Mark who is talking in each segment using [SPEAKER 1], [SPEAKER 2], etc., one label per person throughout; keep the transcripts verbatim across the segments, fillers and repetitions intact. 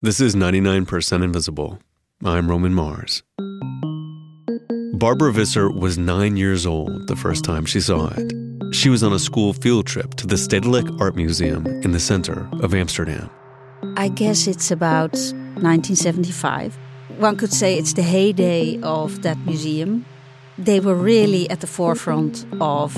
[SPEAKER 1] This is ninety-nine percent Invisible. I'm Roman Mars. Barbara Visser was nine years old the first time she saw it. She was on a school field trip to the Stedelijk Art Museum in the center of Amsterdam.
[SPEAKER 2] I guess it's about nineteen seventy-five. One could say it's the heyday of that museum. They were really at the forefront of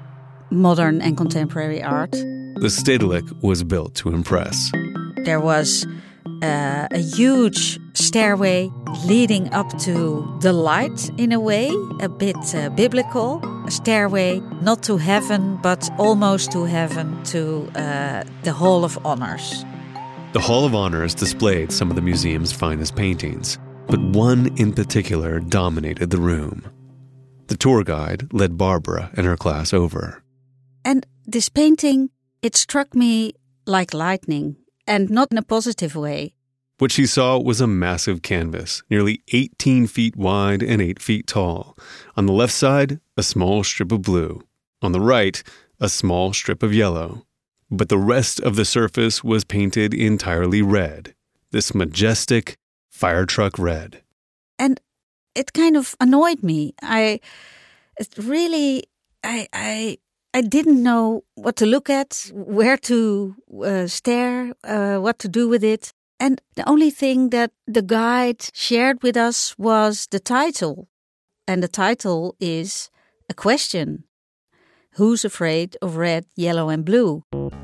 [SPEAKER 2] modern and contemporary art.
[SPEAKER 1] The Stedelijk was built to impress.
[SPEAKER 2] There was uh, a huge stairway leading up to the light, in a way, a bit uh, biblical. A stairway not to heaven, but almost to heaven, to uh, the Hall of Honors.
[SPEAKER 1] The Hall of Honors displayed some of the museum's finest paintings, but one in particular dominated the room. The tour guide led Barbara and her class over.
[SPEAKER 2] And this painting, it struck me like lightning, and not in a positive way.
[SPEAKER 1] What she saw was a massive canvas, nearly eighteen feet wide and eight feet tall. On the left side, a small strip of blue. On the right, a small strip of yellow. But the rest of the surface was painted entirely red. This majestic fire truck red.
[SPEAKER 2] And it kind of annoyed me. I it really, I, I, I didn't know what to look at, where to uh, stare, uh, what to do with it. And the only thing that the guide shared with us was the title. And the title is a question. Who's afraid of red, yellow and blue?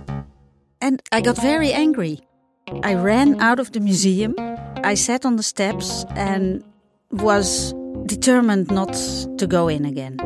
[SPEAKER 2] And I got very angry. I ran out of the museum. I sat on the steps and was determined not to go in again.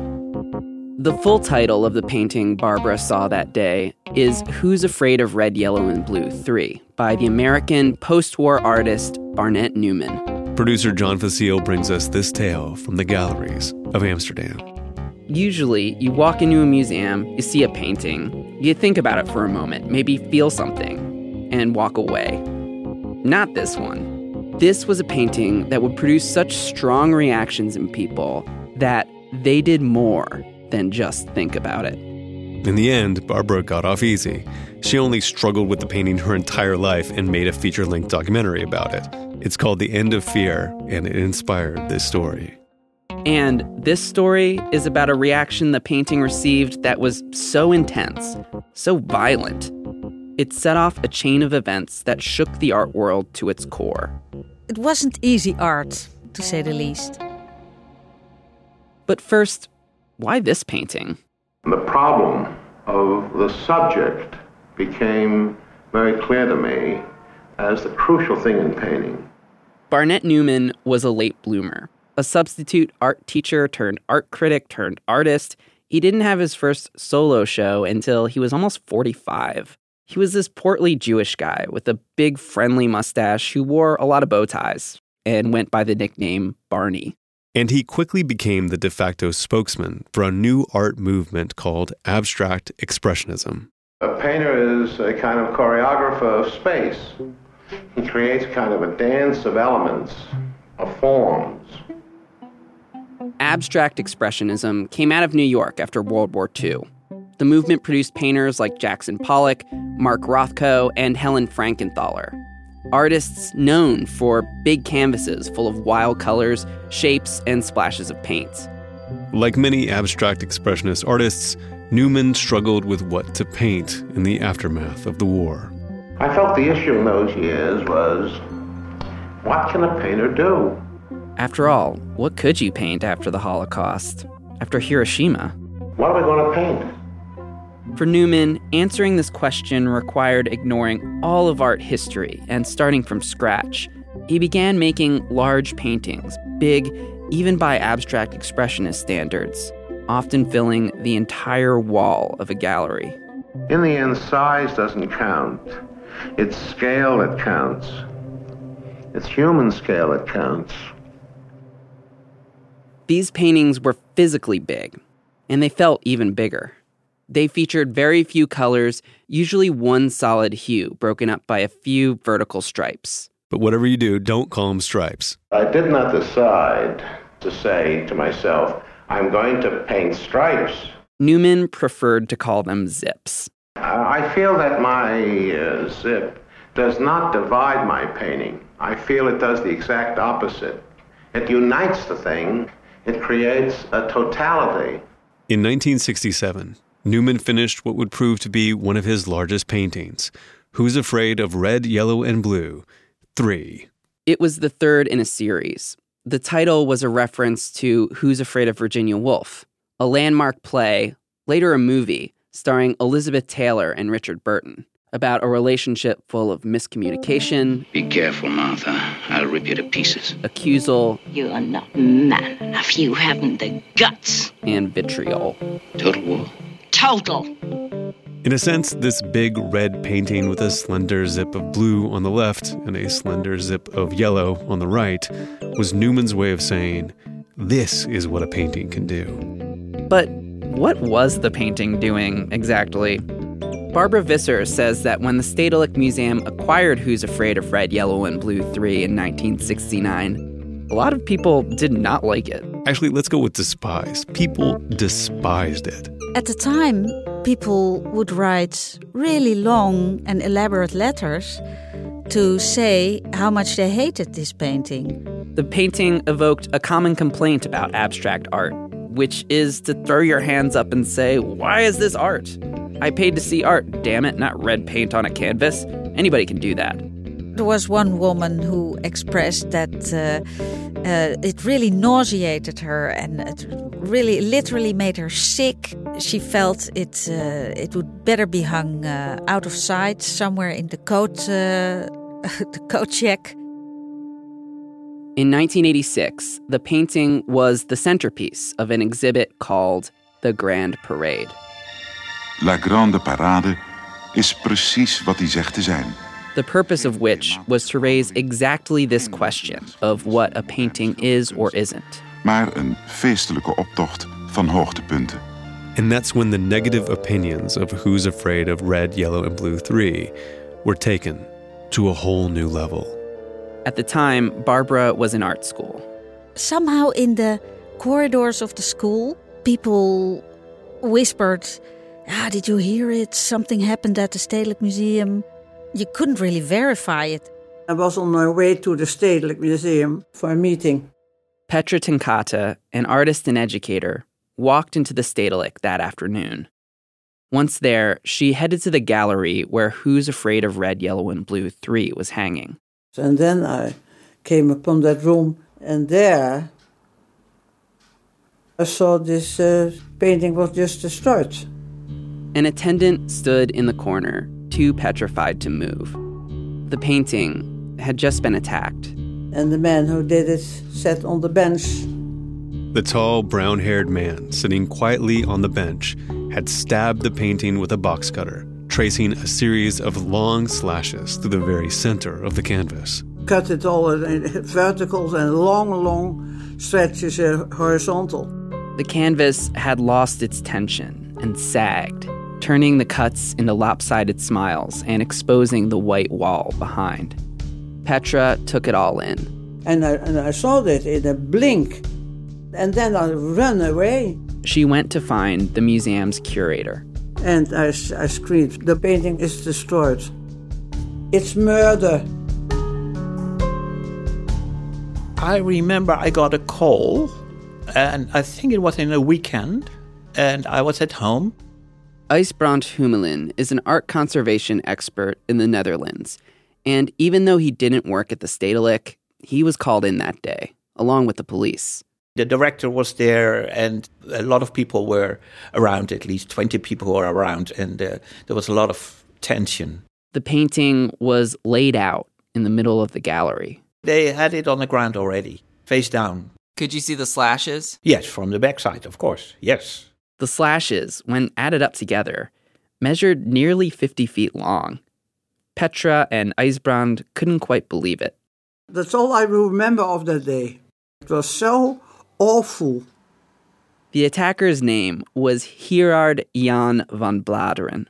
[SPEAKER 3] The full title of the painting Barbara saw that day is Who's Afraid of Red, Yellow, and Blue three by the American post-war artist Barnett Newman.
[SPEAKER 1] Producer John Facile brings us this tale from the galleries of Amsterdam.
[SPEAKER 3] Usually, you walk into a museum, you see a painting, you think about it for a moment, maybe feel something, and walk away. Not this one. This was a painting that would produce such strong reactions in people that they did more than just think about it.
[SPEAKER 1] In the end, Barbara got off easy. She only struggled with the painting her entire life and made a feature-length documentary about it. It's called The End of Fear, and it inspired this story.
[SPEAKER 3] And this story is about a reaction the painting received that was so intense, so violent. It set off a chain of events that shook the art world to its core.
[SPEAKER 2] It wasn't easy art, to say the least.
[SPEAKER 3] But first, why this painting?
[SPEAKER 4] The problem of the subject became very clear to me as the crucial thing in painting.
[SPEAKER 3] Barnett Newman was a late bloomer, a substitute art teacher turned art critic turned artist. He didn't have his first solo show until he was almost forty-five. He was this portly Jewish guy with a big friendly mustache who wore a lot of bow ties and went by the nickname Barney.
[SPEAKER 1] And he quickly became the de facto spokesman for a new art movement called abstract expressionism.
[SPEAKER 4] A painter is a kind of choreographer of space. He creates a kind of a dance of elements, of forms.
[SPEAKER 3] Abstract expressionism came out of New York after World War Two. The movement produced painters like Jackson Pollock, Mark Rothko, and Helen Frankenthaler. Artists known for big canvases full of wild colors, shapes, and splashes of paint.
[SPEAKER 1] Like many abstract expressionist artists, Newman struggled with what to paint in the aftermath of the war.
[SPEAKER 4] I felt the issue in those years was, what can a painter do?
[SPEAKER 3] After all, what could you paint after the Holocaust? After Hiroshima?
[SPEAKER 4] What are we going to paint?
[SPEAKER 3] For Newman, answering this question required ignoring all of art history and starting from scratch. He began making large paintings, big even by abstract expressionist standards, often filling the entire wall of a gallery.
[SPEAKER 4] In the end, size doesn't count. It's scale that counts. It's human scale that counts.
[SPEAKER 3] These paintings were physically big, and they felt even bigger. They featured very few colors, usually one solid hue, broken up by a few vertical stripes.
[SPEAKER 1] But whatever you do, don't call them stripes.
[SPEAKER 4] I did not decide to say to myself, I'm going to paint stripes.
[SPEAKER 3] Newman preferred to call them zips.
[SPEAKER 4] I feel that my uh, zip does not divide my painting. I feel it does the exact opposite. It unites the thing. It creates a totality.
[SPEAKER 1] In nineteen sixty-seven, Newman finished what would prove to be one of his largest paintings, Who's Afraid of Red, Yellow, and Blue, three.
[SPEAKER 3] It was the third in a series. The title was a reference to Who's Afraid of Virginia Woolf, a landmark play, later a movie, starring Elizabeth Taylor and Richard Burton, about a relationship full of miscommunication.
[SPEAKER 5] Be careful, Martha. I'll rip you to pieces.
[SPEAKER 3] Accusal.
[SPEAKER 6] You are not man enough. You haven't the guts.
[SPEAKER 3] And vitriol.
[SPEAKER 5] Total war.
[SPEAKER 6] Total.
[SPEAKER 1] In a sense, this big red painting with a slender zip of blue on the left and a slender zip of yellow on the right was Newman's way of saying, this is what a painting can do.
[SPEAKER 3] But what was the painting doing exactly? Barbara Visser says that when the Stedelijk Museum acquired Who's Afraid of Red, Yellow, and Blue three in nineteen sixty-nine, a lot of people did not like it.
[SPEAKER 1] Actually, let's go with despise. People despised it.
[SPEAKER 2] At the time, people would write really long and elaborate letters to say how much they hated this painting.
[SPEAKER 3] The painting evoked a common complaint about abstract art, which is to throw your hands up and say, why is this art? I paid to see art, damn it, not red paint on a canvas. Anybody can do that.
[SPEAKER 2] There was one woman who expressed that uh, uh, it really nauseated her and it really literally made her sick. She felt it uh, it would better be hung uh, out of sight somewhere in the coat, uh, the coat check.
[SPEAKER 3] In nineteen eighty-six, the painting was the centerpiece of an exhibit called The Grand Parade.
[SPEAKER 7] La Grande Parade is precies wat hij zegt te zijn.
[SPEAKER 3] The purpose of which was to raise exactly this question of what a painting is or isn't.
[SPEAKER 7] Maar een feestelijke optocht van hoogtepunten.
[SPEAKER 1] And that's when the negative opinions of Who's Afraid of Red, Yellow, and Blue three were taken to a whole new level.
[SPEAKER 3] At the time, Barbara was in art school.
[SPEAKER 2] Somehow in the corridors of the school, people whispered, ah, did you hear it? Something happened at the Stedelijk Museum. You couldn't really verify it.
[SPEAKER 8] I was on my way to the Stedelijk Museum for a meeting.
[SPEAKER 3] Petra Tenkate, an artist and educator, walked into the Stedelijk that afternoon. Once there, she headed to the gallery where Who's Afraid of Red, Yellow, and Blue three was hanging.
[SPEAKER 8] And then I came upon that room, and there I saw this uh, painting was just destroyed.
[SPEAKER 3] An attendant stood in the corner, too petrified to move. The painting had just been attacked.
[SPEAKER 8] And the man who did it sat on the bench.
[SPEAKER 1] The tall, brown-haired man sitting quietly on the bench had stabbed the painting with a box cutter, tracing a series of long slashes through the very center of the canvas.
[SPEAKER 8] Cut it all in verticals and long, long stretches uh, horizontal.
[SPEAKER 3] The canvas had lost its tension and sagged, turning the cuts into lopsided smiles and exposing the white wall behind. Petra took it all in.
[SPEAKER 8] And I, and I saw that in a blink, and then I ran away.
[SPEAKER 3] She went to find the museum's curator.
[SPEAKER 8] And I, I screamed, the painting is destroyed. It's murder.
[SPEAKER 9] I remember I got a call, and I think it was in a weekend, and I was at home.
[SPEAKER 3] IJsbrand Humelin is an art conservation expert in the Netherlands, and even though he didn't work at the Stedelijk, he was called in that day, along with the police.
[SPEAKER 9] The director was there, and a lot of people were around, at least twenty people were around, and uh, there was a lot of tension.
[SPEAKER 3] The painting was laid out in the middle of the gallery.
[SPEAKER 9] They had it on the ground already, face down.
[SPEAKER 3] Could you see the slashes?
[SPEAKER 9] Yes, from the backside, of course, yes.
[SPEAKER 3] The slashes, when added up together, measured nearly fifty feet long. Petra and IJsbrand couldn't quite believe it.
[SPEAKER 8] That's all I remember of that day. It was so awful.
[SPEAKER 3] The attacker's name was Gerard Jan van Bladeren.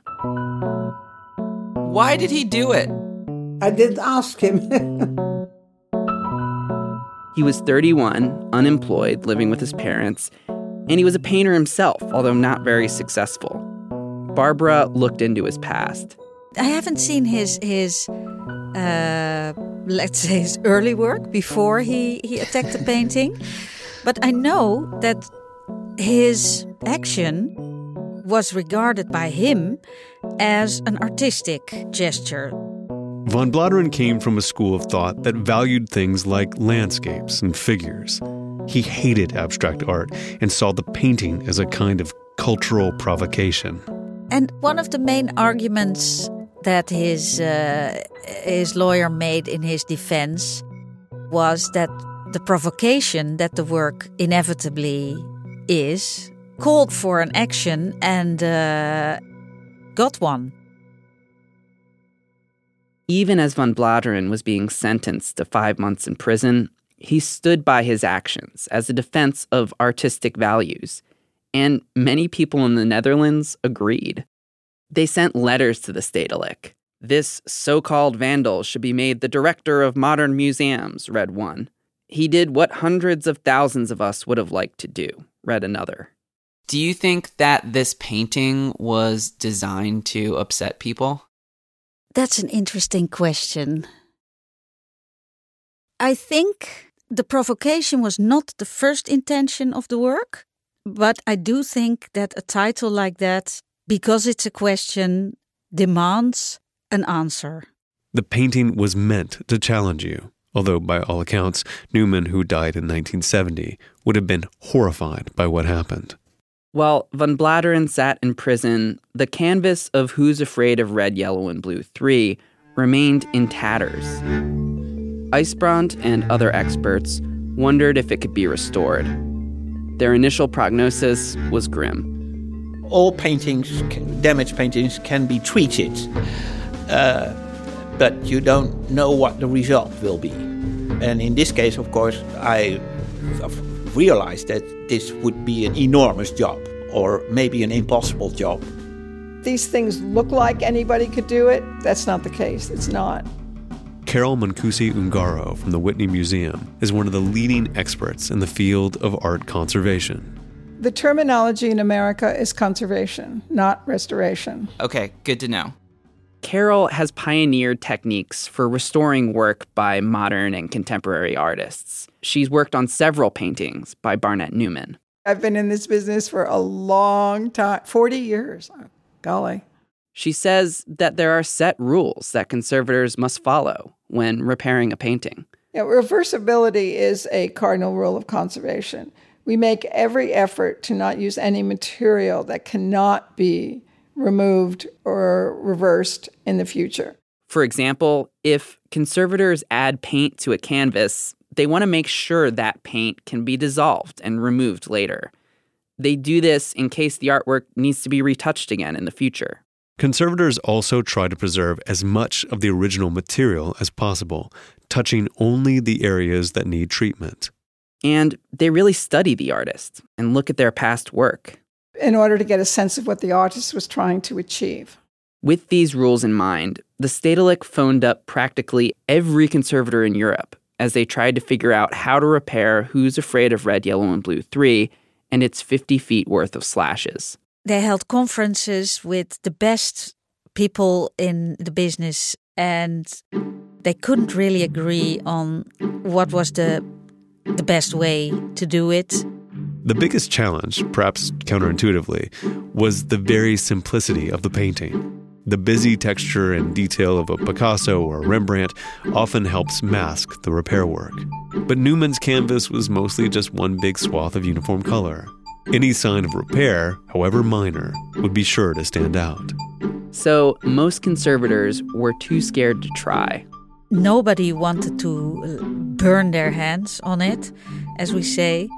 [SPEAKER 3] Why did he do it?
[SPEAKER 8] I didn't ask him.
[SPEAKER 3] He was thirty-one, unemployed, living with his parents, and he was a painter himself, although not very successful. Barbara looked into his past.
[SPEAKER 2] I haven't seen his his uh, let's say his early work before he, he attacked the painting. But I know that his action was regarded by him as an artistic gesture.
[SPEAKER 1] Van Bladeren came from a school of thought that valued things like landscapes and figures. He hated abstract art and saw the painting as a kind of cultural provocation.
[SPEAKER 2] And one of the main arguments that his uh, his lawyer made in his defense was that the provocation that the work inevitably is called for an action and uh, got one.
[SPEAKER 3] Even as Van Bladeren was being sentenced to five months in prison, he stood by his actions as a defense of artistic values. And many people in the Netherlands agreed. They sent letters to the Stedelijk. This so-called vandal should be made the director of modern museums, read one. He did what hundreds of thousands of us would have liked to do, read another.
[SPEAKER 10] Do you think that this painting was designed to upset people?
[SPEAKER 2] That's an interesting question. I think the provocation was not the first intention of the work, but I do think that a title like that, because it's a question, demands an answer.
[SPEAKER 1] The painting was meant to challenge you, although by all accounts, Newman, who died in nineteen seventy, would have been horrified by what happened.
[SPEAKER 3] While Van Bladeren sat in prison, the canvas of Who's Afraid of Red, Yellow, and Blue three remained in tatters. IJsbrand and other experts wondered if it could be restored. Their initial prognosis was grim.
[SPEAKER 9] All paintings, damaged paintings, can be treated, uh, but you don't know what the result will be. And in this case, of course, I realized that this would be an enormous job, or maybe an impossible job.
[SPEAKER 11] These things look like anybody could do it. That's not the case. It's not.
[SPEAKER 1] Carol Mancusi Ungaro from the Whitney Museum is one of the leading experts in the field of art conservation.
[SPEAKER 11] The terminology in America is conservation, not restoration.
[SPEAKER 10] Okay, good to know.
[SPEAKER 3] Carol has pioneered techniques for restoring work by modern and contemporary artists. She's worked on several paintings by Barnett Newman.
[SPEAKER 11] I've been in this business for a long time, forty years. Oh, golly.
[SPEAKER 3] She says that there are set rules that conservators must follow when repairing a painting.
[SPEAKER 11] Yeah, reversibility is a cardinal rule of conservation. We make every effort to not use any material that cannot be removed or reversed in the future.
[SPEAKER 3] For example, if conservators add paint to a canvas, they want to make sure that paint can be dissolved and removed later. They do this in case the artwork needs to be retouched again in the future.
[SPEAKER 1] Conservators also try to preserve as much of the original material as possible, touching only the areas that need treatment.
[SPEAKER 3] And they really study the artist and look at their past work.
[SPEAKER 11] In order to get a sense of what the artist was trying to achieve.
[SPEAKER 3] With these rules in mind, the Stedelijk phoned up practically every conservator in Europe as they tried to figure out how to repair Who's Afraid of Red, Yellow, and Blue three and its fifty feet worth of slashes.
[SPEAKER 2] They held conferences with the best people in the business, and they couldn't really agree on what was the the best way to do it.
[SPEAKER 1] The biggest challenge, perhaps counterintuitively, was the very simplicity of the painting. The busy texture and detail of a Picasso or a Rembrandt often helps mask the repair work. But Newman's canvas was mostly just one big swath of uniform color. Any sign of repair, however minor, would be sure to stand out.
[SPEAKER 3] So most conservators were too scared to try.
[SPEAKER 2] Nobody wanted to burn their hands on it, as we say.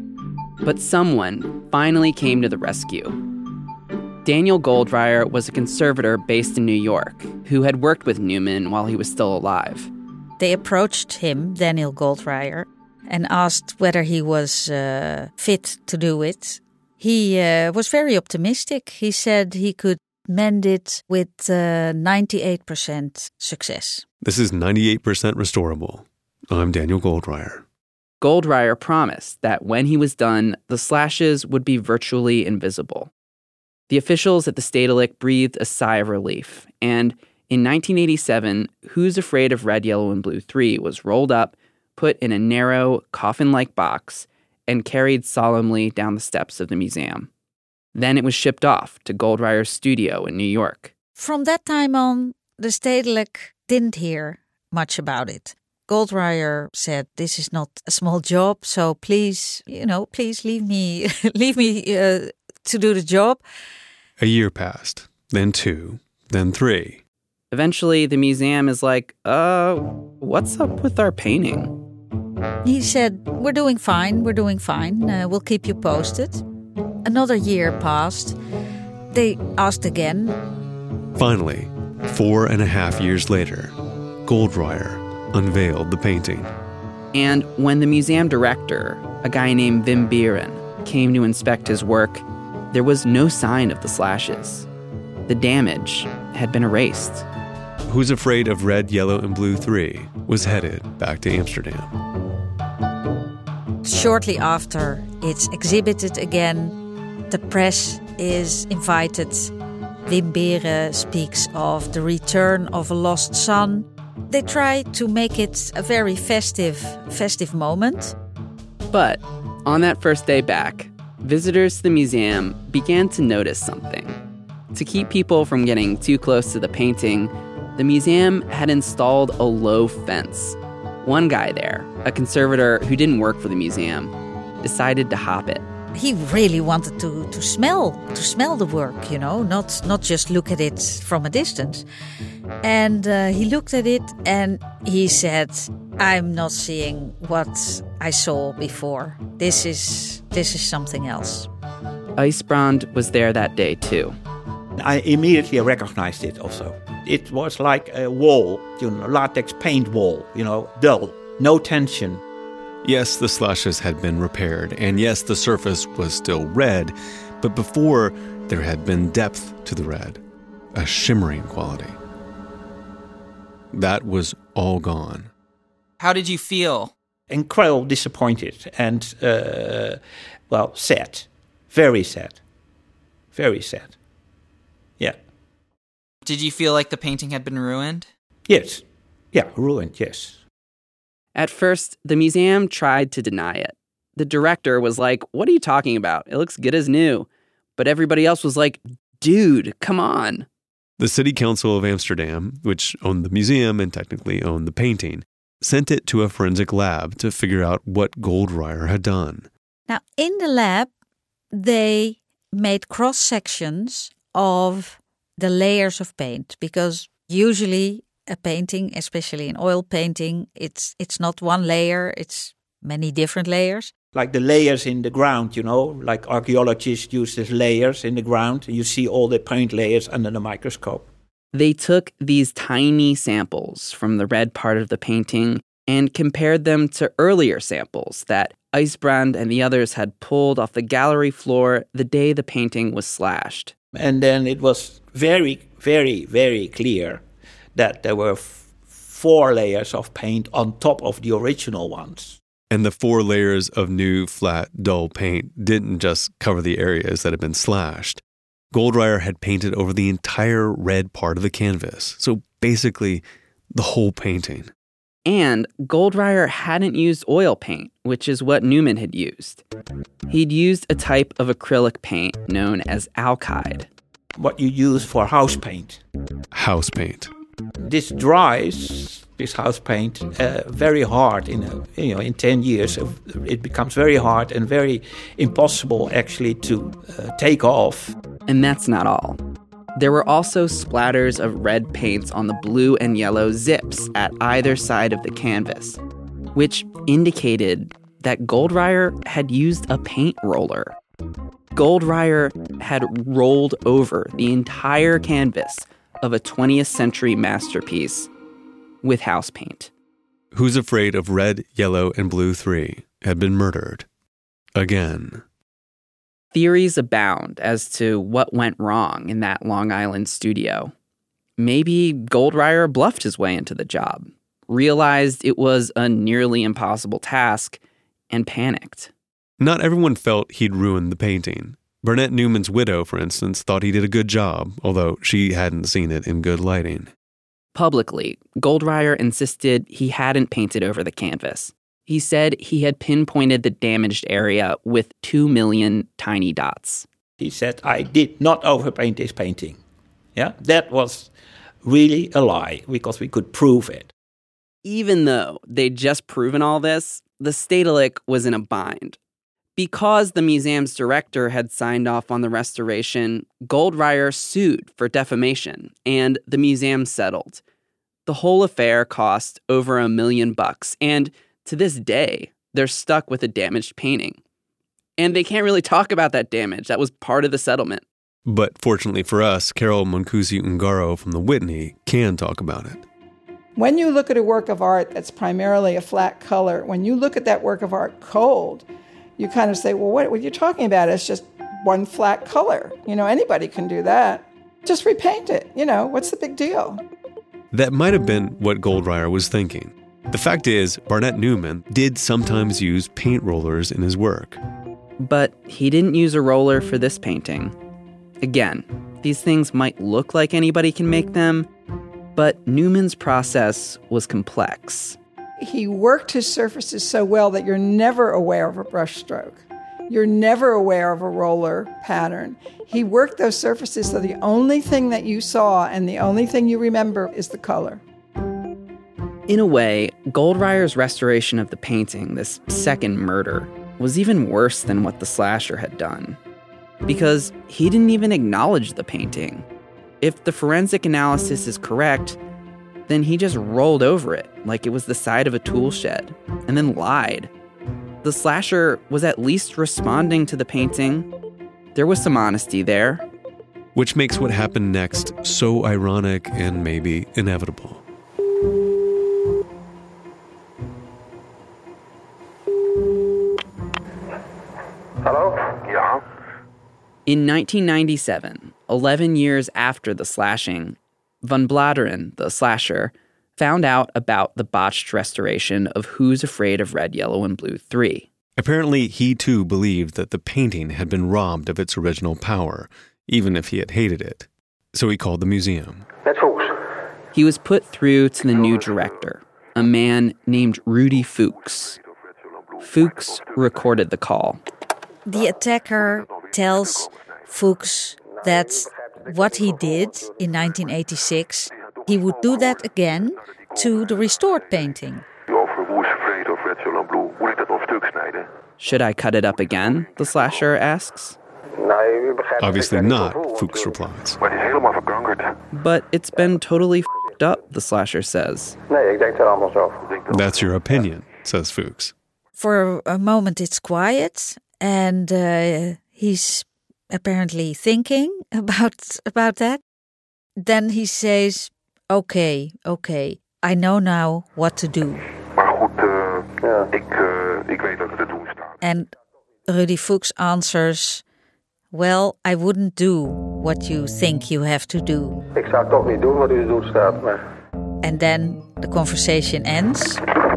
[SPEAKER 3] But someone finally came to the rescue. Daniel Goldreyer was a conservator based in New York who had worked with Newman while he was still alive.
[SPEAKER 2] They approached him, Daniel Goldreyer, and asked whether he was uh, fit to do it. He uh, was very optimistic. He said he could mend it with uh, ninety-eight percent success.
[SPEAKER 1] This is ninety-eight percent restorable. I'm Daniel Goldreyer.
[SPEAKER 3] Goldreyer promised that when he was done, the slashes would be virtually invisible. The officials at the Stedelijk breathed a sigh of relief, and In nineteen eighty-seven, Who's Afraid of Red, Yellow, and Blue three was rolled up, put in a narrow, coffin-like box, and carried solemnly down the steps of the museum. Then it was shipped off to Goldreyer's studio in New York.
[SPEAKER 2] From that time on, the Stedelijk didn't hear much about it. Goldreyer said, "This is not a small job, so please, you know, please leave me, leave me uh, to do the job."
[SPEAKER 1] A year passed, then two, then three.
[SPEAKER 3] Eventually, the museum is like, uh, what's up with our painting?
[SPEAKER 2] He said, "We're doing fine, we're doing fine. Uh, we'll keep you posted." Another year passed. They asked again.
[SPEAKER 1] Finally, four and a half years later, Goldreyer unveiled the painting.
[SPEAKER 3] And when the museum director, a guy named Wim Beeren, came to inspect his work, there was no sign of the slashes. The damage had been erased.
[SPEAKER 1] Who's Afraid of Red, Yellow, and Blue three was headed back to Amsterdam.
[SPEAKER 2] Shortly after it's exhibited again, the press is invited. Wim Beeren speaks of the return of a lost son. They try to make it a very festive, festive moment.
[SPEAKER 3] But on that first day back, visitors to the museum began to notice something. To keep people from getting too close to the painting, the museum had installed a low fence. One guy there, a conservator who didn't work for the museum, decided to hop it.
[SPEAKER 2] He really wanted to, to smell, to smell the work, you know, not, not just look at it from a distance. And uh, he looked at it and he said, "I'm not seeing what I saw before. This is this is something else."
[SPEAKER 3] IJsbrand was there that day too.
[SPEAKER 9] I immediately recognized it also. It was like a wall, you know, latex paint wall, you know, dull, no tension.
[SPEAKER 1] Yes, the slashes had been repaired, and yes, the surface was still red, but before there had been depth to the red, a shimmering quality. That was all gone.
[SPEAKER 10] How did you feel?
[SPEAKER 9] Incredibly disappointed and, uh, well, sad. Very sad. Very sad. Yeah.
[SPEAKER 10] Did you feel like the painting had been ruined?
[SPEAKER 9] Yes. Yeah, ruined, yes.
[SPEAKER 3] At first, the museum tried to deny it. The director was like, "What are you talking about? It looks good as new." But everybody else was like, "Dude, come on."
[SPEAKER 1] The City Council of Amsterdam, which owned the museum and technically owned the painting, sent it to a forensic lab to figure out what Goldreyer had done.
[SPEAKER 2] Now, in the lab, they made cross-sections of the layers of paint, because usually a painting, especially an oil painting, it's it's not one layer, it's many different layers.
[SPEAKER 9] Like the layers in the ground, you know, like archaeologists use these layers in the ground. You see all the paint layers under the microscope.
[SPEAKER 3] They took these tiny samples from the red part of the painting and compared them to earlier samples that IJsbrand and the others had pulled off the gallery floor the day the painting was slashed.
[SPEAKER 9] And then it was very, very, very clear that there were f- four layers of paint on top of the original ones.
[SPEAKER 1] And the four layers of new, flat, dull paint didn't just cover the areas that had been slashed. Goldreyer had painted over the entire red part of the canvas, so basically the whole painting.
[SPEAKER 3] And Goldreyer hadn't used oil paint, which is what Newman had used. He'd used a type of acrylic paint known as alkyd.
[SPEAKER 9] What you use for house paint.
[SPEAKER 1] House paint.
[SPEAKER 9] This dries, this house paint, uh, very hard. In a, you know, in ten years, it becomes very hard and very impossible actually to uh, take off.
[SPEAKER 3] And that's not all. There were also splatters of red paints on the blue and yellow zips at either side of the canvas, which indicated that Goldreyer had used a paint roller. Goldreyer had rolled over the entire canvas of a twentieth century masterpiece with house paint.
[SPEAKER 1] Who's Afraid of Red, Yellow, and Blue three had been murdered again.
[SPEAKER 3] Theories abound as to what went wrong in that Long Island studio. Maybe Goldreyer bluffed his way into the job, realized it was a nearly impossible task, and panicked.
[SPEAKER 1] Not everyone felt he'd ruined the painting. Burnett Newman's widow, for instance, thought he did a good job, although she hadn't seen it in good lighting.
[SPEAKER 3] Publicly, Goldreyer insisted he hadn't painted over the canvas. He said he had pinpointed the damaged area with two million tiny dots.
[SPEAKER 9] He said, I did not overpaint this painting. Yeah, that was really a lie because we could prove it.
[SPEAKER 3] Even though they'd just proven all this, the Stedelijk was in a bind. Because the museum's director had signed off on the restoration, Goldreyer sued for defamation, and the museum settled. The whole affair cost over a million bucks, and to this day, they're stuck with a damaged painting. And they can't really talk about that damage. That was part of the settlement.
[SPEAKER 1] But fortunately for us, Carol Mancusi-Ungaro from the Whitney can talk about it.
[SPEAKER 11] When you look at a work of art that's primarily a flat color, when you look at that work of art cold, you kind of say, well, what, what are you talking about? It's just one flat color. You know, anybody can do that. Just repaint it. You know, what's the big deal?
[SPEAKER 1] That might have been what Goldreyer was thinking. The fact is, Barnett Newman did sometimes use paint rollers in his work.
[SPEAKER 3] But he didn't use a roller for this painting. Again, these things might look like anybody can make them, but Newman's process was complex.
[SPEAKER 11] He worked his surfaces so well that you're never aware of a brush stroke. You're never aware of a roller pattern. He worked those surfaces so the only thing that you saw and the only thing you remember is the color.
[SPEAKER 3] In a way, Goldreyer's restoration of the painting, this second murder, was even worse than what the slasher had done. Because he didn't even acknowledge the painting. If the forensic analysis is correct, then he just rolled over it like it was the side of a tool shed, and then lied. The slasher was at least responding to the painting. There was some honesty there.
[SPEAKER 1] Which makes what happened next so ironic and maybe inevitable.
[SPEAKER 4] Hello? Yeah?
[SPEAKER 3] In nineteen ninety-seven, eleven years after the slashing, Van Bladeren, the slasher, found out about the botched restoration of Who's Afraid of Red, Yellow, and Blue three.
[SPEAKER 1] Apparently, he too believed that the painting had been robbed of its original power, even if he had hated it. So he called the museum.
[SPEAKER 3] He was put through to the new director, a man named Rudy Fuchs. Fuchs recorded the call.
[SPEAKER 2] The attacker tells Fuchs that what he did in nineteen eighty-six, he would do that again to the restored painting.
[SPEAKER 3] Should I cut it up again? The slasher asks.
[SPEAKER 1] Obviously not, Fuchs replies.
[SPEAKER 3] But it's been totally f***ed up, the slasher says.
[SPEAKER 1] That's your opinion, says Fuchs.
[SPEAKER 2] For a moment it's quiet, and uh, he's apparently thinking about about that. Then he says, okay, okay, I know now what to do. And Rudy Fuchs answers, well, I wouldn't do what you think you have to do. And then the conversation ends.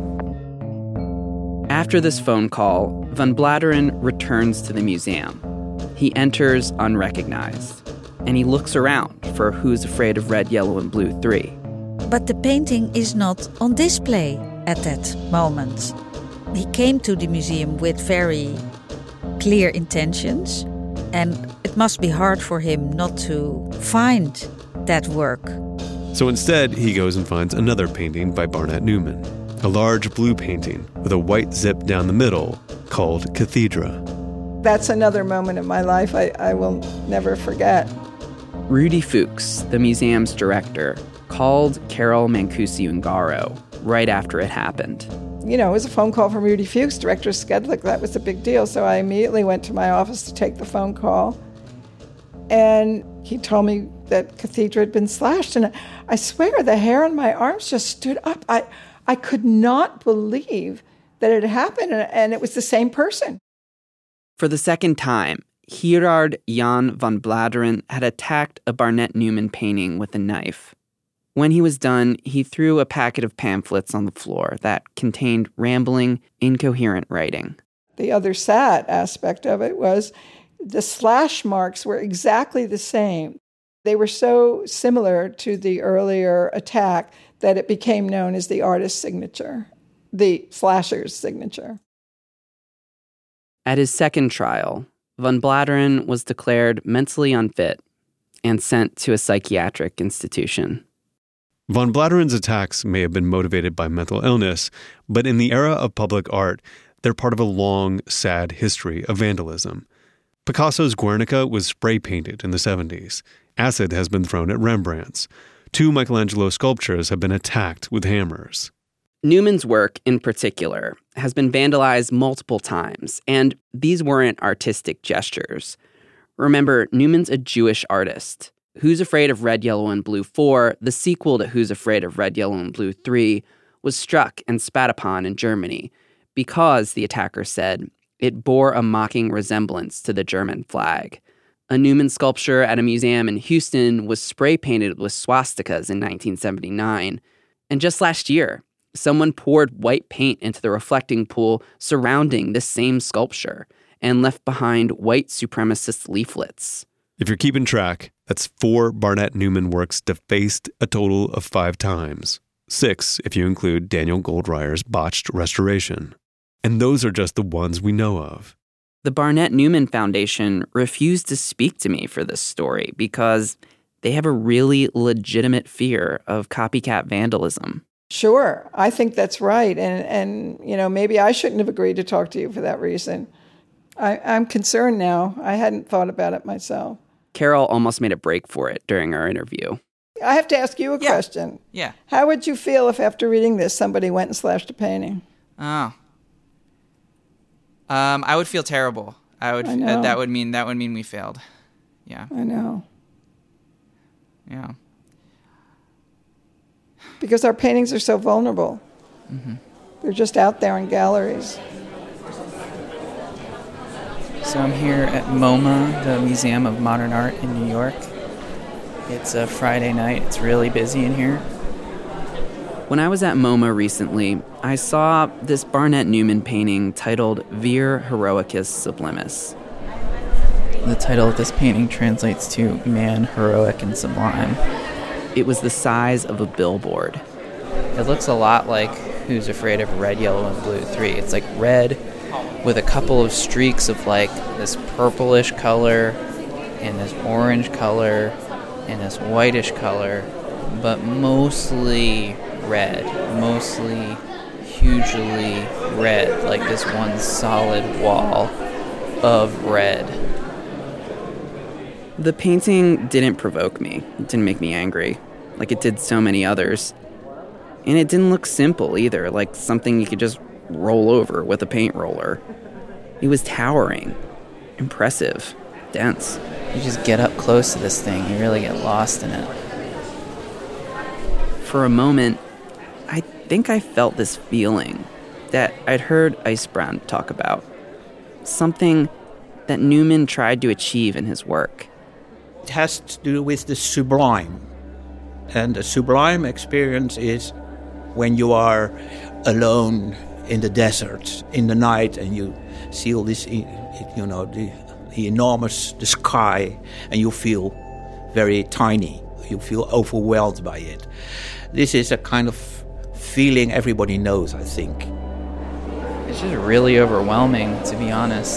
[SPEAKER 3] After this phone call, Van Bladeren returns to the museum. He enters unrecognized, and he looks around for Who's Afraid of Red, Yellow, and Blue three.
[SPEAKER 2] But the painting is not on display at that moment. He came to the museum with very clear intentions, and it must be hard for him not to find that work.
[SPEAKER 1] So instead, he goes and finds another painting by Barnett Newman, a large blue painting with a white zip down the middle called Cathedra.
[SPEAKER 11] That's another moment in my life I, I will never forget.
[SPEAKER 3] Rudy Fuchs, the museum's director, called Carol Mancusi-Ungaro right after it happened.
[SPEAKER 11] You know, it was a phone call from Rudy Fuchs, director of Stedelijk. That was a big deal. So I immediately went to my office to take the phone call. And he told me that Cathedra had been slashed. And I swear the hair on my arms just stood up. I, I could not believe that it had happened. And, and it was the same person.
[SPEAKER 3] For the second time, Gerard Jan van Bladeren had attacked a Barnett Newman painting with a knife. When he was done, he threw a packet of pamphlets on the floor that contained rambling, incoherent writing.
[SPEAKER 11] The other sad aspect of it was the slash marks were exactly the same They were so similar to the earlier attack that it became known as the artist's signature, the slasher's signature.
[SPEAKER 3] At his second trial, Van Bladeren was declared mentally unfit and sent to a psychiatric institution.
[SPEAKER 1] Van Bladeren's attacks may have been motivated by mental illness, but in the era of public art, they're part of a long, sad history of vandalism. Picasso's Guernica was spray-painted in the seventies. Acid has been thrown at Rembrandt's. Two Michelangelo sculptures have been attacked with hammers.
[SPEAKER 3] Newman's work, in particular, has been vandalized multiple times, and these weren't artistic gestures. Remember, Newman's a Jewish artist. Who's Afraid of Red, Yellow, and Blue four, the sequel to Who's Afraid of Red, Yellow, and Blue three, was struck and spat upon in Germany because, the attacker said, it bore a mocking resemblance to the German flag. A Newman sculpture at a museum in Houston was spray-painted with swastikas in nineteen seventy-nine. And just last year, someone poured white paint into the reflecting pool surrounding this same sculpture and left behind white supremacist leaflets.
[SPEAKER 1] If you're keeping track, that's four Barnett Newman works defaced a total of five times. Six if you include Daniel Goldreyer's botched restoration. And those are just the ones we know of.
[SPEAKER 3] The Barnett Newman Foundation refused to speak to me for this story because they have a really legitimate fear of copycat vandalism.
[SPEAKER 11] Sure, I think that's right. And, and you know, maybe I shouldn't have agreed to talk to you for that reason. I, I'm concerned now. I hadn't thought about it myself.
[SPEAKER 3] Carol almost made a break for it during our interview.
[SPEAKER 11] I have to ask you a
[SPEAKER 10] yeah.
[SPEAKER 11] question.
[SPEAKER 10] Yeah.
[SPEAKER 11] How would you feel if after reading this, somebody went and slashed a painting?
[SPEAKER 10] Oh. Um, I would feel terrible. I would.
[SPEAKER 11] I know.
[SPEAKER 10] Uh, that would mean that would mean we failed. Yeah.
[SPEAKER 11] I know.
[SPEAKER 10] Yeah.
[SPEAKER 11] Because our paintings are so vulnerable.
[SPEAKER 10] Mm-hmm.
[SPEAKER 11] They're just out there in galleries.
[SPEAKER 10] So I'm here at MoMA, the Museum of Modern Art in New York. It's a Friday night. It's really busy in here.
[SPEAKER 3] When I was at MoMA recently, I saw this Barnett Newman painting titled Vir Heroicus Sublimis.
[SPEAKER 10] The title of this painting translates to Man Heroic and Sublime.
[SPEAKER 3] It was the size of a billboard.
[SPEAKER 10] It looks a lot like Who's Afraid of Red, Yellow, and Blue three. It's like red with a couple of streaks of like this purplish color and this orange color and this whitish color, but mostly red, mostly hugely red, like this one solid wall of red.
[SPEAKER 3] The painting didn't provoke me. It didn't make me angry, like it did so many others. And it didn't look simple either, like something you could just roll over with a paint roller. It was towering, impressive, dense.
[SPEAKER 10] You just get up close to this thing, you really get lost in it.
[SPEAKER 3] For a moment, I think I felt this feeling that I'd heard Ysbrand talk about. Something that Newman tried to achieve in his work.
[SPEAKER 9] It has to do with the sublime. And the sublime experience is when you are alone in the desert in the night and you see all this, you know, the, the enormous, the sky, and you feel very tiny. You feel overwhelmed by it. This is a kind of feeling everybody knows, I think.
[SPEAKER 10] It's just really overwhelming, to be honest.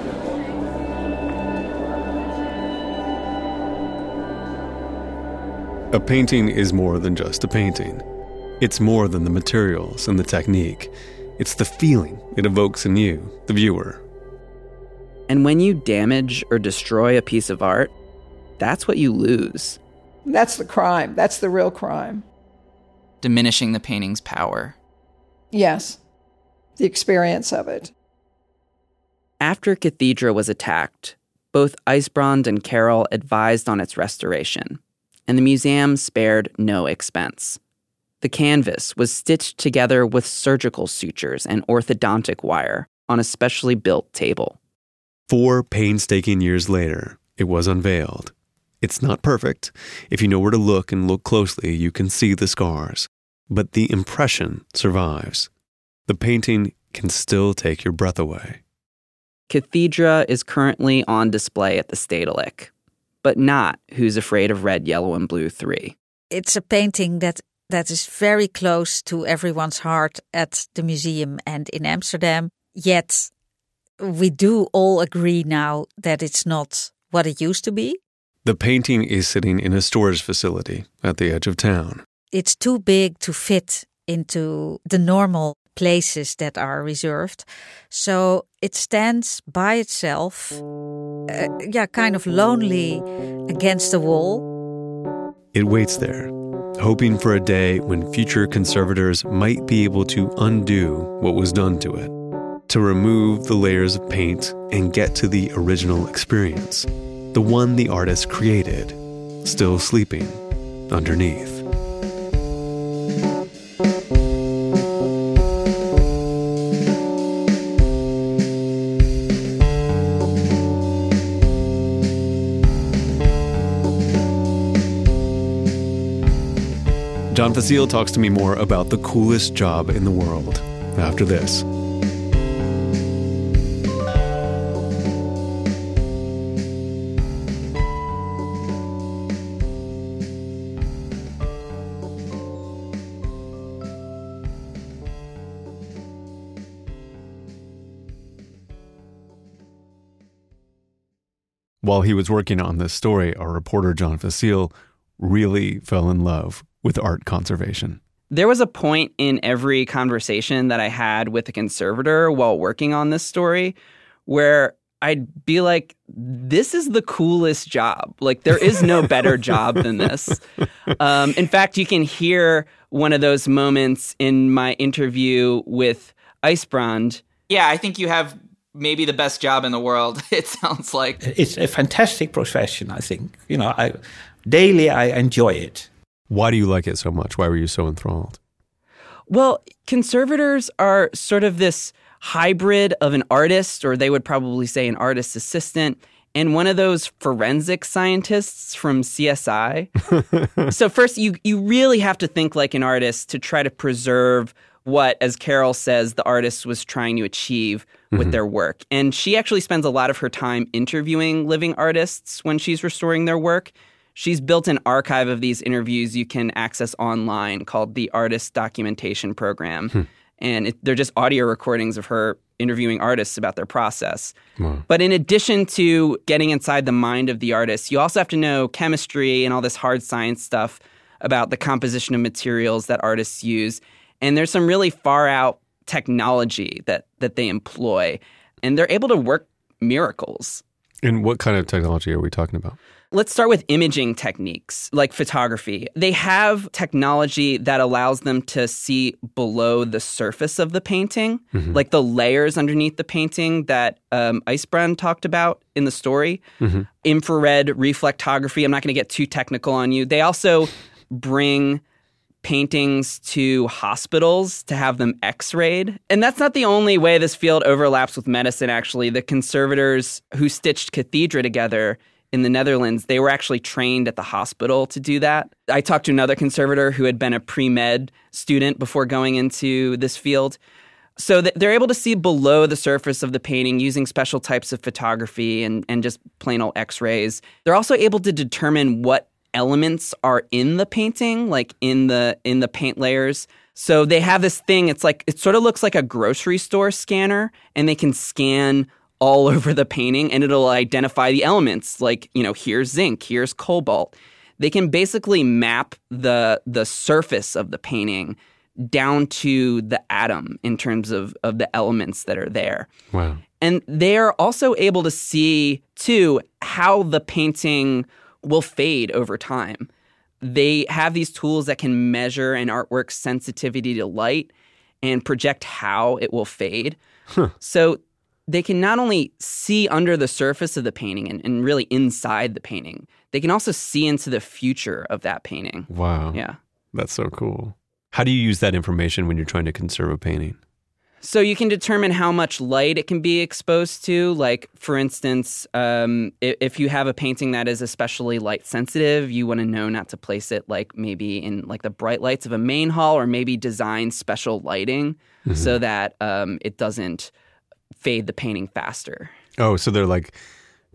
[SPEAKER 1] A painting is more than just a painting. It's more than the materials and the technique. It's the feeling it evokes in you, the viewer.
[SPEAKER 3] And when you damage or destroy a piece of art, that's what you lose.
[SPEAKER 11] That's the crime. That's the real crime.
[SPEAKER 10] Diminishing the painting's power.
[SPEAKER 11] Yes. The experience of it.
[SPEAKER 3] After Cathedra was attacked, both Ysbrand and Carol advised on its restoration, and the museum spared no expense. The canvas was stitched together with surgical sutures and orthodontic wire on a specially built table.
[SPEAKER 1] Four painstaking years later, it was unveiled. It's not perfect. If you know where to look and look closely, you can see the scars. But the impression survives. The painting can still take your breath away.
[SPEAKER 3] Cathedra is currently on display at the Stedelijk. but not Who's Afraid of Red, Yellow, and Blue three.
[SPEAKER 2] It's a painting that, that is very close to everyone's heart at the museum and in Amsterdam. Yet we do all agree now that it's not what it used to be.
[SPEAKER 1] The painting is sitting in a storage facility at the edge of town.
[SPEAKER 2] It's too big to fit into the normal places that are reserved. So it stands by itself, uh, yeah, kind of lonely against the wall.
[SPEAKER 1] It waits there, hoping for a day when future conservators might be able to undo what was done to it, to remove the layers of paint and get to the original experience, the one the artist created, still sleeping underneath. John Fecile talks to me more about the coolest job in the world after this. While he was working on this story, our reporter John Fecile really fell in love with art conservation.
[SPEAKER 3] There was a point in every conversation that I had with a conservator while working on this story where I'd be like, this is the coolest job. Like, there is no better job than this. Um, in fact, you can hear one of those moments in my interview with IJsbrand.
[SPEAKER 10] Yeah, I think you have maybe the best job in the world, it sounds like.
[SPEAKER 9] It's a fantastic profession, I think. You know, I daily I enjoy it.
[SPEAKER 1] Why do you like it so much? Why were you so enthralled?
[SPEAKER 3] Well, conservators are sort of this hybrid of an artist, or they would probably say an artist assistant, and one of those forensic scientists from C S I. So first, you you really have to think like an artist to try to preserve what, as Carol says, the artist was trying to achieve with mm-hmm. their work. And she actually spends a lot of her time interviewing living artists when she's restoring their work. She's built an archive of these interviews you can access online called the Artist Documentation Program. Hmm. And it, they're just audio recordings of her interviewing artists about their process. Wow. But in addition to getting inside the mind of the artist, you also have to know chemistry and all this hard science stuff about the composition of materials that artists use. And there's some really far out technology that, that they employ. And they're able to work miracles.
[SPEAKER 1] And what kind of technology are we talking about?
[SPEAKER 3] Let's start with imaging techniques like photography. They have technology that allows them to see below the surface of the painting, mm-hmm. like the layers underneath the painting that um, IJsbrand talked about in the story. Mm-hmm. Infrared reflectography. I'm not going to get too technical on you. They also bring paintings to hospitals to have them x-rayed. And that's not the only way this field overlaps with medicine, actually. The conservators who stitched Cathedra together in the Netherlands, they were actually trained at the hospital to do that. I talked to another conservator who had been a pre-med student before going into this field. So they're able to see below the surface of the painting using special types of photography and, and just plain old x-rays. They're also able to determine what elements are in the painting, like in the in the paint layers. So they have this thing, it's like it sort of looks like a grocery store scanner, and they can scan all over the painting and it'll identify the elements, like, you know, here's zinc, here's cobalt. They can basically map the the surface of the painting down to the atom in terms of, of the elements that are there.
[SPEAKER 1] Wow.
[SPEAKER 3] And they are also able to see, too, how the painting will fade over time. They have these tools that can measure an artwork's sensitivity to light and project how it will fade. Huh. So they can not only see under the surface of the painting and, and really inside the painting, they can also see into the future of that painting.
[SPEAKER 1] Wow.
[SPEAKER 3] Yeah.
[SPEAKER 1] That's so cool. How do you use that information when you're trying to conserve a painting?
[SPEAKER 3] So you can determine how much light it can be exposed to. Like, for instance, um, if you have a painting that is especially light sensitive, you want to know not to place it like maybe in like the bright lights of a main hall, or maybe design special lighting mm-hmm. so that um, it doesn't fade the painting faster.
[SPEAKER 1] Oh, so they're like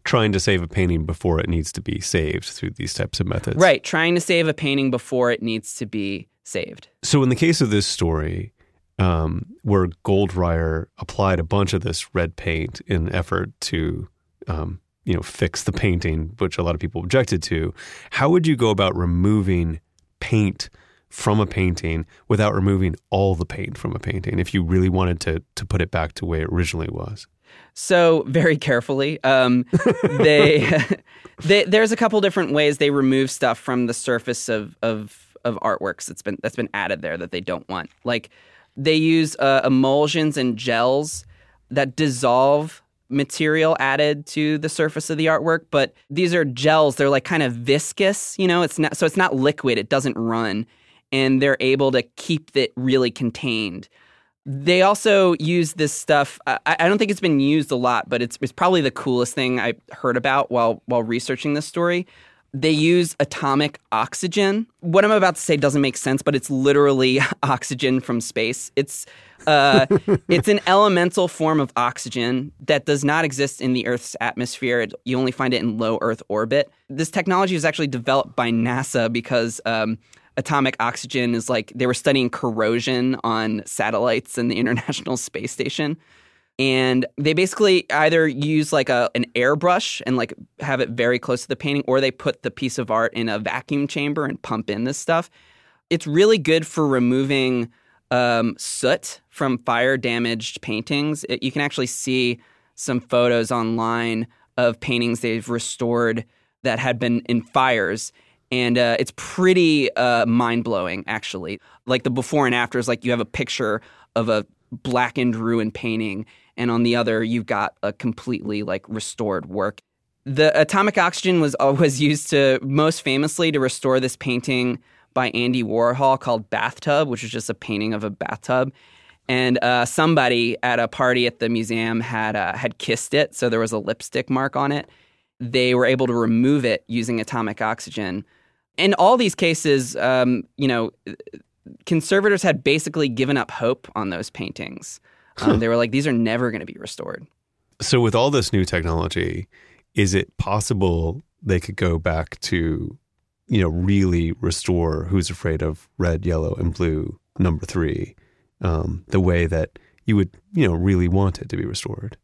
[SPEAKER 1] trying to save a painting before it needs to be saved through these types of methods.
[SPEAKER 3] Right, trying to save a painting before it needs to be saved.
[SPEAKER 1] So in the case of this story, um, where Goldreyer applied a bunch of this red paint in an effort to, um, you know, fix the painting, which a lot of people objected to, how would you go about removing paint from a painting without removing all the paint from a painting if you really wanted to to put it back to where it originally was?
[SPEAKER 3] So very carefully, um, they, they there's a couple different ways they remove stuff from the surface of of, of artworks that's been that's been added there that they don't want. Like they use uh, emulsions and gels that dissolve material added to the surface of the artwork, but these are gels. They're like kind of viscous, you know. It's not so it's not liquid. It doesn't run, and they're able to keep it really contained. They also use this stuff. I, I don't think it's been used a lot, but it's it's probably the coolest thing I heard about while while researching this story. They use atomic oxygen. What I'm about to say doesn't make sense, but it's literally oxygen from space. It's uh, it's an elemental form of oxygen that does not exist in the Earth's atmosphere. It, you only find it in low Earth orbit. This technology was actually developed by NASA because um, atomic oxygen is like they were studying corrosion on satellites in the International Space Station. And they basically either use like a an airbrush and like have it very close to the painting, or they put the piece of art in a vacuum chamber and pump in this stuff. It's really good for removing um, soot from fire-damaged paintings. It, you can actually see some photos online of paintings they've restored that had been in fires. And uh, it's pretty uh, mind-blowing, actually. Like the before and afters, like you have a picture of a blackened, ruined painting, and on the other, you've got a completely like restored work. The atomic oxygen was always used to, most famously, to restore this painting by Andy Warhol called Bathtub, which is just a painting of a bathtub. And uh, somebody at a party at the museum had uh, had kissed it, so there was a lipstick mark on it. They were able to remove it using atomic oxygen. In all these cases, um, you know, conservators had basically given up hope on those paintings. Um, they were like, these are never going to be restored.
[SPEAKER 1] So with all this new technology, is it possible they could go back to, you know, really restore Who's Afraid of Red, Yellow, and Blue, number three, um, the way that you would, you know, really want it to be restored?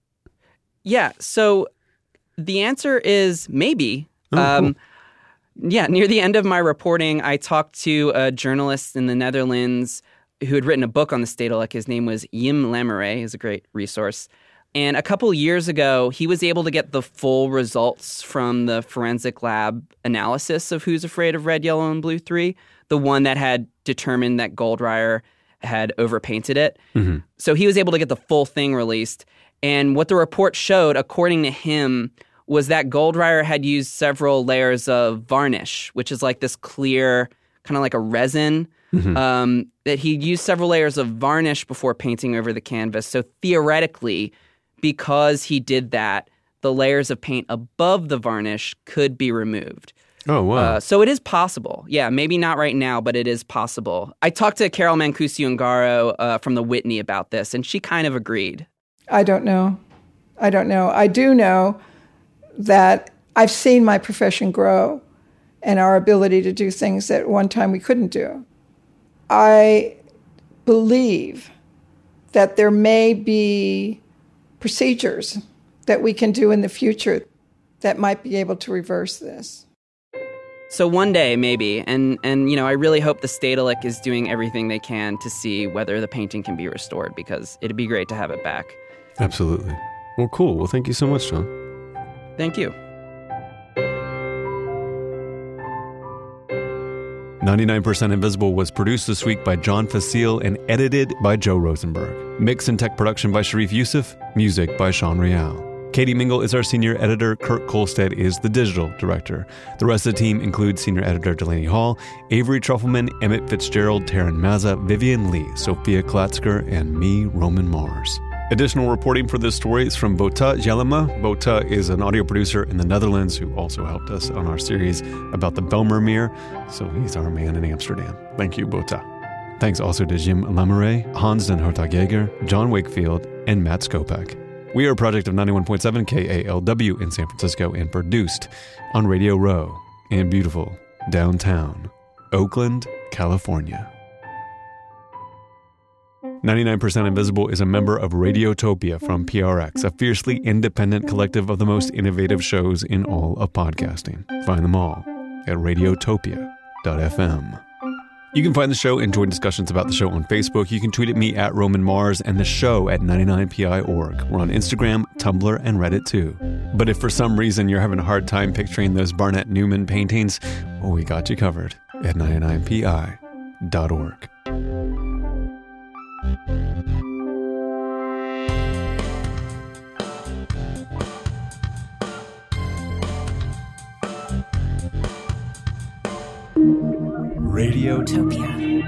[SPEAKER 3] Yeah. So the answer is maybe.
[SPEAKER 1] Oh,
[SPEAKER 3] um,
[SPEAKER 1] cool.
[SPEAKER 3] Yeah. Near the end of my reporting, I talked to a journalist in the Netherlands who had written a book on the Stedelijk. His name was Yim Lammeret. He's a great resource. And a couple years ago, he was able to get the full results from the forensic lab analysis of Who's Afraid of Red, Yellow, and Blue three, the one that had determined that Goldreyer had overpainted it.
[SPEAKER 1] Mm-hmm.
[SPEAKER 3] So he was able to get the full thing released. And what the report showed, according to him, was that Goldreyer had used several layers of varnish, which is like this clear, kind of like a resin. Mm-hmm. Um, that he used several layers of varnish before painting over the canvas. So theoretically, because he did that, the layers of paint above the varnish could be removed.
[SPEAKER 1] Oh, wow.
[SPEAKER 3] Uh, so it is possible. Yeah, maybe not right now, but it is possible. I talked to Carol Mancusi-Ungaro uh, from the Whitney about this, and she kind of agreed.
[SPEAKER 11] I don't know. I don't know. I do know that I've seen my profession grow and our ability to do things that at one time we couldn't do. I believe that there may be procedures that we can do in the future that might be able to reverse this.
[SPEAKER 3] So one day, maybe, and, and you know, I really hope the Stedelijk is doing everything they can to see whether the painting can be restored, because it'd be great to have it back.
[SPEAKER 1] Absolutely. Well, cool. Well, thank you so much, John.
[SPEAKER 3] Thank you.
[SPEAKER 1] ninety-nine percent Invisible was produced this week by John Facile and edited by Joe Rosenberg. Mix and tech production by Sharif Youssef. Music by Sean Real. Katie Mingle is our senior editor. Kurt Kolstad is the digital director. The rest of the team includes senior editor Delaney Hall, Avery Trufelman, Emmett Fitzgerald, Taryn Mazza, Vivian Lee, Sophia Klatzker, and me, Roman Mars. Additional reporting for this story is from Bota Jellema. Bota is an audio producer in the Netherlands who also helped us on our series about the Bijlmermeer, so he's our man in Amsterdam. Thank you, Bota. Thanks also to Jim Lammeret, Hans den Hartog-Jaeger, John Wakefield, and Matt Skopek. We are a project of ninety-one point seven K A L W in San Francisco and produced on Radio Row in beautiful downtown Oakland, California. ninety-nine percent Invisible is a member of Radiotopia from P R X, a fiercely independent collective of the most innovative shows in all of podcasting. Find them all at radiotopia dot f m. You can find the show and join discussions about the show on Facebook. You can tweet at me at Roman Mars and the show at ninety-nine P I dot org. We're on Instagram, Tumblr, and Reddit too. But if for some reason you're having a hard time picturing those Barnett Newman paintings, well, we got you covered at ninety-nine P I dot org. Radiotopia.